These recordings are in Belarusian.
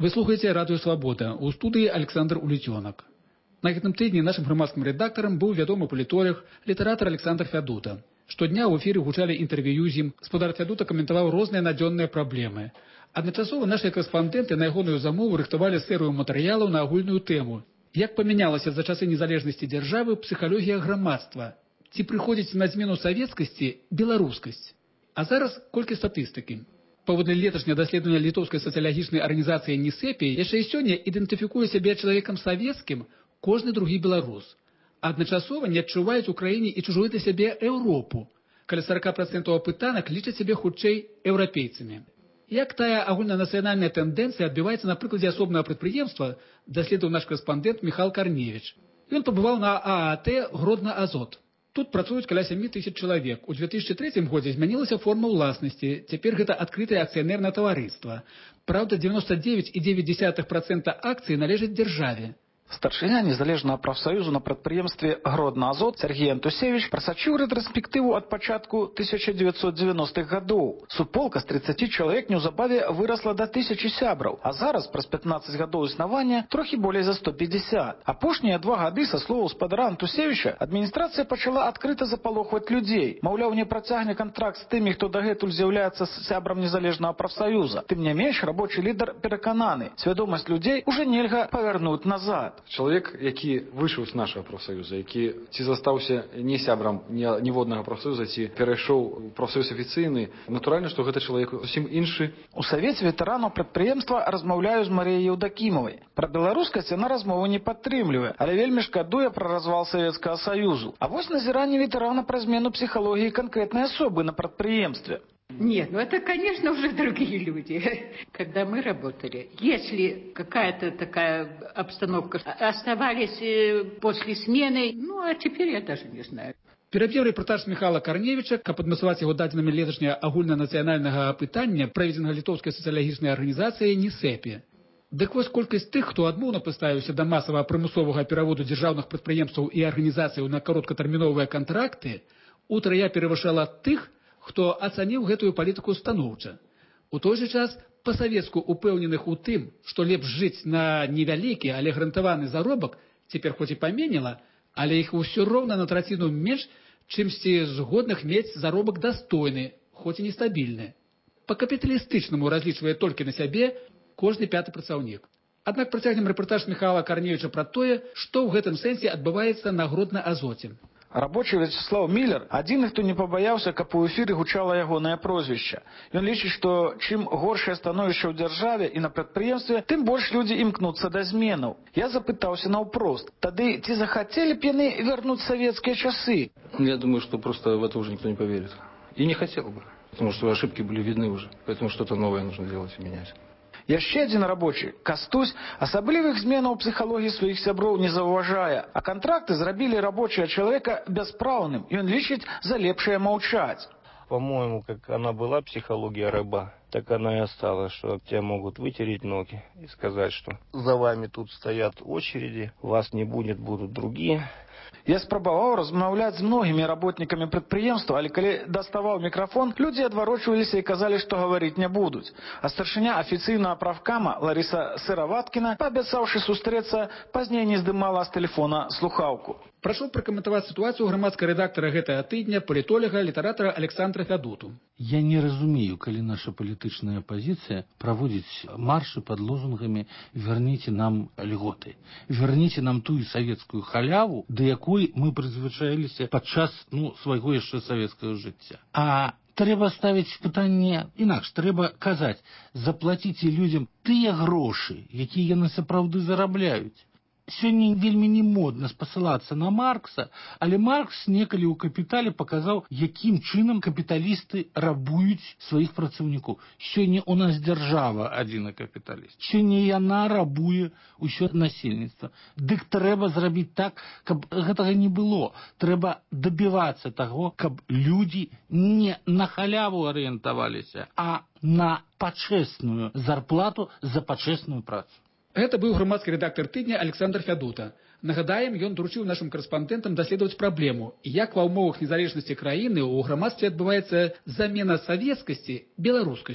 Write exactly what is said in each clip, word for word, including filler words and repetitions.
Вы слухаеце радыё Свабода. У студыі Александр Улетёнак. На гэтым тыдні нашым грамадскім рэдактарам быў вядомы палітолог, літаратар Александр Фядута. Штодня ў эфіры гучалі інтэрв'ю з ім. Гаспадар Фядута каментаваў розныя надзённыя праблемы. Адначасова нашыя карэспандэнты на ягоную замову рыхтавалі серыю матэрыялаў на агульную тэму. Як памянялася за часы незалежнасці дзяржавы псіхалогія грамадства? Ці прыходзіць на змену савецкасці беларускасць? А зараз колькі статыстыкі. Паводле леташняга даследавання літоўскай сацыялагічнай арганізацыі НІСЭПІ, яшчэ і сёння ідэнтыфікуе сябе чалавекам савецкім кожны другі беларус. Адначасова не адчуваюць у краіне і чужую для сябе Еўропу. Каля сорок процентаў апытаных лічаць сябе хутчэй еўрапейцамі. Як тая агульнанацыянальная тэндэнцыя адбіваецца на прыкладзе асобнага прадпрыемства, даследаваў наш карэспандэнт Міхал Карневіч. Ён пабываў на ААТ «Гродна-Азот». Тут працуюць каля сямі тысяч чалавек. У две тысячы трэцім годзе змянілася форма ўласнасці. Цяпер гэта адкрытае акцыянернае таварыства. Праўда, девяносто девять и девять десятых процента акцый належаць дзяржаве. Старшыня незалежнага прафсаюзу на прадпрыемстве «Гродна-Азот» Сергей Антусевич прасачыў рэтраспектыву ад пачатку тысяча девятьсот девяностых гадоў. Суполка з тридцати чалавек неўзабаве вырасла да тысячи сябраў, а зараз праз пятнадцать гадоў існавання трохі болей за сто пятьдесят. Апошнія два гады, са словаў спадара Антусевича, адміністрацыя пачала адкрыта запалохваць людзей. Маўляў, не працягне кантракт з тымі, хто дагэтуль з'яўляецца сябрам незалежнага прафсаюза. Тым не менш, рабочы лідар перакананы, свядомасць людзей уже нельга павярнуць назад. Чалавек, які выйшаў з нашага прафсаюза, які ці застаўся не сябрам ніводнага прафсаюза, ці перайшоў у прафсаюз афіцыйны, натуральна, што гэта чалавек зусім іншы. У савеце ветэранаў прадпрыемства размаўляю з Марыяй Еўдакімавай. Пра беларускасць яна размову не падтрымлівае, але вельмі шкадуе пра развал Савецкага Саюзу. А вось назіранне ветэрана пра змену псіхалогіі канкрэтнай асобы на прадпрыемстве. Нет, ну это, конечно, уже другие люди. Когда мы работали, если какая-то такая обстановка, оставались после смены, ну а теперь я даже не знаю. Пераб'еў рэпартаж Міхала Карневіча, каб адмацаваць яго дадзенымі леташняга агульнанацыянальнага апытання, праведзенага літоўскай сацыялагічнай арганізацыяй НІСЭПІ. Дык вось колькасць тых, хто адмоўна паставіўся да масавага прымусовага пераводу дзяржаўных прадпрыемстваў і арганізацыяў на кароткатэрміновыя кантракты, утрая перавышала тых, хто ацаніў гэтую палітыку станоўча. У той жа час па-савецку упэўненых у тым, што лепш жыць на невялікі, але гарантаваны заробак, цяпер хоць і паменела, але іх усё роўна на траціну менш, чымсьці згодных мець заробак дастойны, хоць і нестабільны. Па-капіталістычнаму разлічвае толькі на сябе кожны пяты працаўнік. Аднак працягнем рэпартаж Міхала Карневіча пра тое, што ў гэтым сэнсе адбываецца на Гродна-Азоце. Рабочы Вячеслав Міллер адзіны, хто не пабаяўся, каб у эфіры гучала ягонае прозвішча. Ён лічыць, што чым горшае становішча ў дзяржаве і на прадпрыемстве, тым больш людзі імкнуцца да зменаў. Я запытаўся наўпрост, тады ці захацелі б яны вярнуць савецкія часы? Я думаю, что просто в это уже никто не поверит. И не хотел бы, потому что ошибки были видны уже. Поэтому что-то новое нужно делать и менять. Яшчэ адзін рабочы, Кастусь, асаблівых зменаў у псіхалогіі сваіх сяброў не заўважае, а кантракты зрабілі рабочага чалавека бяспраўным, ён лічыць за лепшае маўчаць. По-моему, как она была, психология раба, так она и осталась, что тебя могут вытереть ноги и сказать, что за вами тут стоят очереди, вас не будет, будут другие. Я спрабаваў размаўляць з многімі работнікамі прадпрыемства, але калі даставаў мікрафон, людзі адварочваліся і казалі, што гаварыць не будуць. А старшыня афіцыйнага правкама Ларыса Сыраваткіна, паабяцаўшы сустрэцца, пазней не здымала з тэлефона слухаўку. Прашу пракаментаваць сітуацыю грамадскага рэдактара гэтага тыдня, палітолага, літаратара Александра Фядуту. Я не разумею, калі наша палітычная апозіцыя праводзіць маршы пад лозунгамі «Верніце нам льготы», «Верніце нам тую савецкую халяву», да якой мы прызвычаіліся падчас ну, свайго яшчэ савецкага жыцця. А трэба ставіць пытанне інакш. Трэба казаць, заплаціце людзям тыя грошы, якія яны сапраўды зарабляюць. Сёння вельмі не модна спасылацца на Маркса, але Маркс некалі ў капітале паказаў, якім чынам капіталісты рабуюць сваіх працаўнікоў. Сёння у нас дзяржава адзіны капіталіст. Сёння яна рабуе ўсё насельніцтва. Дык трэба зрабіць так, каб гэтага не было. Трэба дабівацца таго, каб людзі не на халяву арыентаваліся, а на пачэсную зарплату за пачэсную працу. Гэта быў грамадскі рэдактар тыдня Александр Фядута. Нагадаем, ён даручыў нашым карэспандэнтам даследаваць праблему, як ва ўмовах незалежнасці краіны ў грамадстве адбываецца замена савецкасці беларускасцю.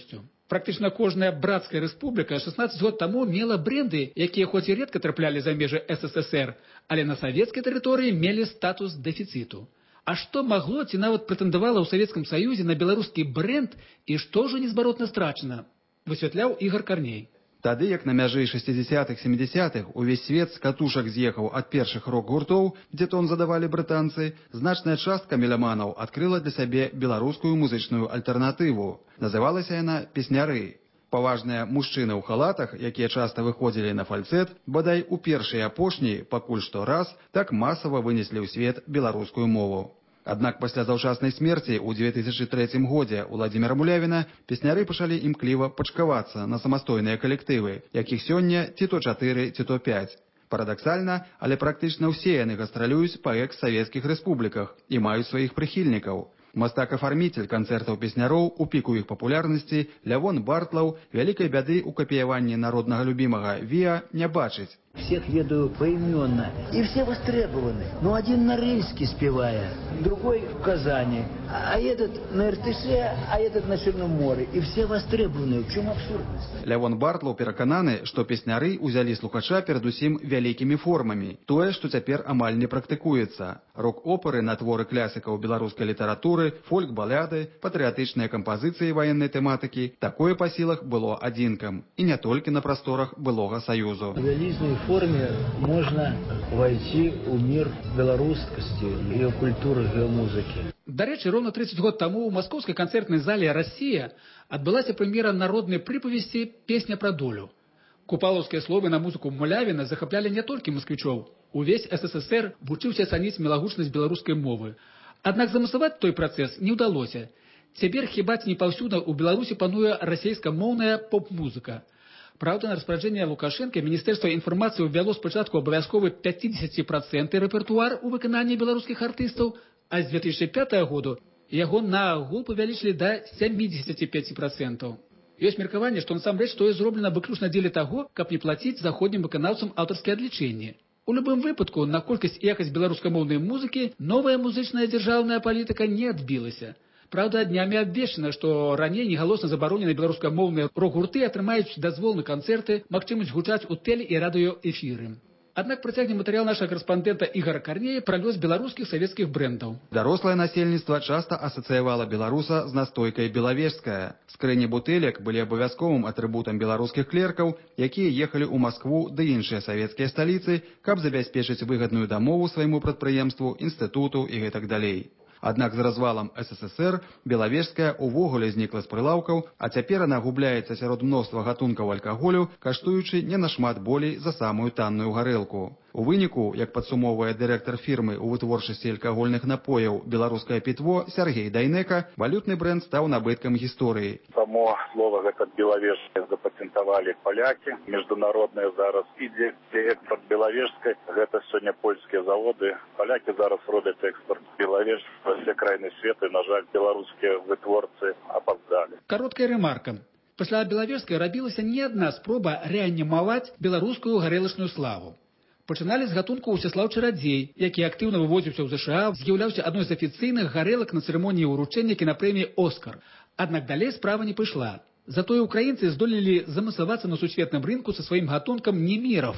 Практычна кожная брацкая рэспубліка шестнадцать год таму мела бренды, якія хоць і рэдка траплялі за межы эс эс эс эр, але на савецкай тэрыторыі мелі статус дэфіцыту. А што магло ці нават прэтэндавала ў Савецкім Саюзе на беларускі бренд і што ўжо незбаротна страчана, высвятляў Ігар Карней. Тады, як на мяжы шестидесятых-семидесятых увесь свет з катушак з'ехаў ад першых рок-гуртоў, дзе тон задавалі брытанцы, значная частка меляманаў адкрыла для сябе беларускую музычную альтэрнатыву. Называлася яна «Песняры». Паважныя мужчыны ў халатах, якія часта выходзілі на фальцэт, бадай у першы і апошні, пакуль што раз, так масава вынеслі ў свет беларускую мову. Аднак пасля заўчаснай смерці ў две тысячы трэцім годзе Уладзіміра Мулявіна песняры пачалі імкліва пачкавацца на самастойныя калектывы, якіх сёння ці то чатыры, ці то пяць. Парадаксальна, але практычна ўсе яны гастралююць па экс-савецкіх рэспубліках і маюць сваіх прыхільнікаў. Мастак-афарміцель канцэртаў песняроў у піку іх папулярнасці Лявон Бартлаў вялікай бяды ў капіяванні народнага любімага Віа не бачыць. Всех ведаю поименно. И все востребованы. Ну, один на Рыльске спевая, другой в Казани, а этот на эр тэ эс, а этот на Черном море. И все востребованы. В чем абсурдность? Лявон Бартлаў перакананы, што песняры ўзялі слухача перадусім вялікімі формамі. Тое, што цяпер амаль не практыкуецца. Рок-оперы на творы класікаў беларускай літаратуры, фольк-баляды, патрыятычныя кампазіцыі ваеннай тэматыкі. Такое па сілах было адзінкам. І не толькі на прасторах былога Саюзу. В форме можно войти в мир белорусскости, ее культуры, ее музыки. Дарэчы, роўна тридцать год таму ў маскоўскай канцэртнай зале «Россия» адбылася прэм'ера народнай прыпавесці «Песня пра долю». Купалаўскія словы на музыку Мулявіна захаплялі не толькі масквічоў. Увесь эс эс эс эр вучыўся цаніць мелагучнасць беларускай мовы. Аднак замасаваць той працэс не ўдалося. Цяпер хіба ці не паўсюдна ў Беларусі пануе расейскамоўная поп-музыка. Правда, на распоряджение Лукашенко Министерство информации ввело спочатку обовязковый пятьдесят процентов рэпертуар у выкананні беларускіх артыстаў, а з две тысячи пятого году яго наогул павялічылі да семьдесят пять процентов. Ёсць меркаванне, што насамрэч тое зроблена выключна дзеля таго, каб не плаціць заходнім выканаўцам аўтарскія адлічэнні. У любым выпадку на колькасць і якасць беларускамоўнай музыкі новая музычная дзяржаўная палітыка не адбілася. Правда, днямі абвешчана, што раней негалосна забароненыя беларускамоўныя рок-гурты атрымаюць дазвол на канцэрты, магчымасць гучаць у тэле- і радыёэфіры. Аднак працягне матэрыял нашага карэспандэнта Ігара Карнея пра лёс беларускіх савецкіх брэндаў. Дарослае насельніцтва часта асацыявала беларуса з настойкай белавежская. Скрыні бутэлек былі абавязковым атрыбутам беларускіх клеркаў, якія ехалі ў Маскву ды іншыя савецкія сталіцы, каб забяспечыць выгадную дамову свайму прадпрыемству, інстытуту і гэтак далей. Аднак з развалам эс эс эс эр белавежская увогуле знікла з прылаўкаў, а цяпер яна губляецца сярод мноства гатункаў алкаголю, каштуючы не нашмат болей за самую танную гарэлку. У выніку, як падсумоўвае дырэктар фірмы ў вытворчасці алкагольных напояў «Беларускае пітво» Сергей Дайнека, валютны брэнд стаў набыткам гісторыі. Само слово гэта белавежскае запатентавалі палякі, міжнароднае зараз ідзе экспорт белавежскай, гэта сёння польскія заводы. Палякі зараз робяць экспорт белавежскай ва ўсе краіны свету, на жаль, беларускія вытворцы апаздалі. Кароткая ремарка. Пасля белавежскай рабілася не адна спроба рэанімаваць беларускую гарэлачную славу. Пачыналі з гатунку Усяслаў Чарадзей, які актыўна вывозіўся ў зэ ша а, з'яўляўся адной з афіцыйных гарэлак на цырымоніі ўручэння кінапрэміі «Оскар». Аднак далей справа не пайшла. Затое украінцы здолелі замасавацца на сусветным рынку са сваім гатункам «Неміров».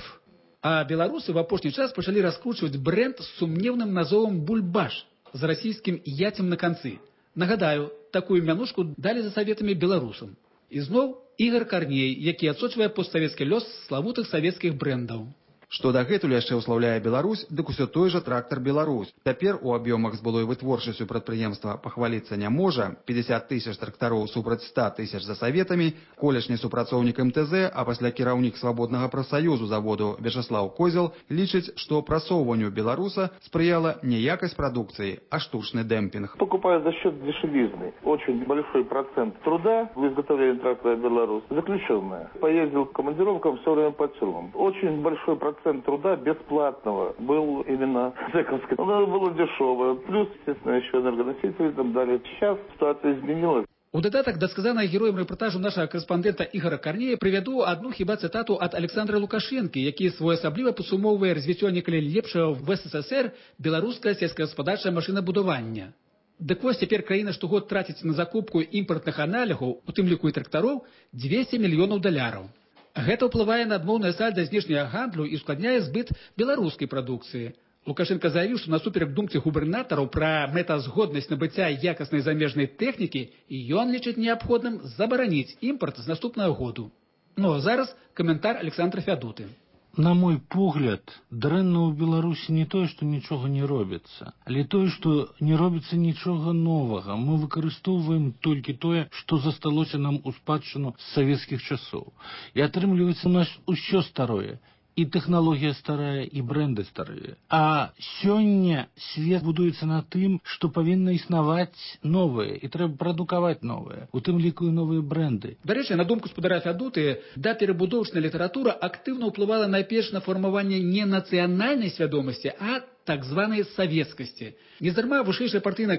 А беларусы в апошні час пачалі раскручваць брэнд з сумнеўным назовам «Бульбаш» з расійскім «яцем» на канцы. Нагадаю, такую мянушку далі за саветамі беларусам. І зноў Ігар Карней, які адсочвае постсавецкі лёс славутых савецкіх брэндаў. Што дагэтуль яшчэ ўслаўляе Беларусь, дык усё той жа трактар «Беларусь». Цяпер у аб'ёмах з былой вытворчасцю прадпрыемства пахваліцца не можа. пятьдесят тысяч трактароў супраць ста тысяч за саветамі, колішні супрацоўнік эм тэ зэ, а пасля кіраўнік свабоднага прафсаюзу заводу Вячаслаў Козел лічыць, што прасоўванню беларуса спрыяла не якасць прадукцыі, а штучны дэмпінг. Покупают за счет дешевизны. Очень большой процент труда в изготовлении трактора «Беларусь» заключенная. Поездил к командировкам все время по селам. Очень большой процент Центр труда бесплатного был именно зэковский. Оно было дешевое. Плюс, естественно, еще энергоносители и так далее. Сейчас ситуация изменилась. У дадатак да сказанага героем рэпартажу нашага карэспандэнта Ігара Карнея прывяду адну хіба цытату ад Александра Лукашэнкі, які своеасабліва падсумоўвае развіццё некалі лепшага в эс эс эс эр беларускае сельскагаспадарчае машынабудавання. Дык вось цяпер краіна штогод траціць на закупку імпартных аналігаў, у тым ліку і трактароў, дзвесце мільёнаў даляраў. Гэта ўплывае на адмоўнае сальда знешняга гандлю і ускладняе збыт беларускай прадукцыі. Лукашенко заявіў, што насуперак думцы губернатараў пра мэтазгоднасць набыцця якаснай замежнай тэхнікі, і ён лічыць неабходным забараніць імпарт з наступнага году. Ну а зараз каментар Александра Фядуты. На мой погляд, дрэнна ў Беларусі не тое, што нічога не робіцца, але тое, што не робіцца нічога новага. Мы выкарыстоўваем толькі тое, што засталося нам у спадчыну з савецкіх часоў. І атрымліваецца у нас усё старое. І тэхналогія старая, і бренды старыя. А сёння свет будуецца на тым, што павінна існаваць новае, і трэба прадукаваць новае, у тым ліку і новыя бренды. Дарэчы, на думку спадара Фядуты, да перабудовачная літаратура актыўна ўплывала найперш на фармаванне не нацыянальнай свядомасці, а так званай савецкасці. Нездарма вышэйшая партыйная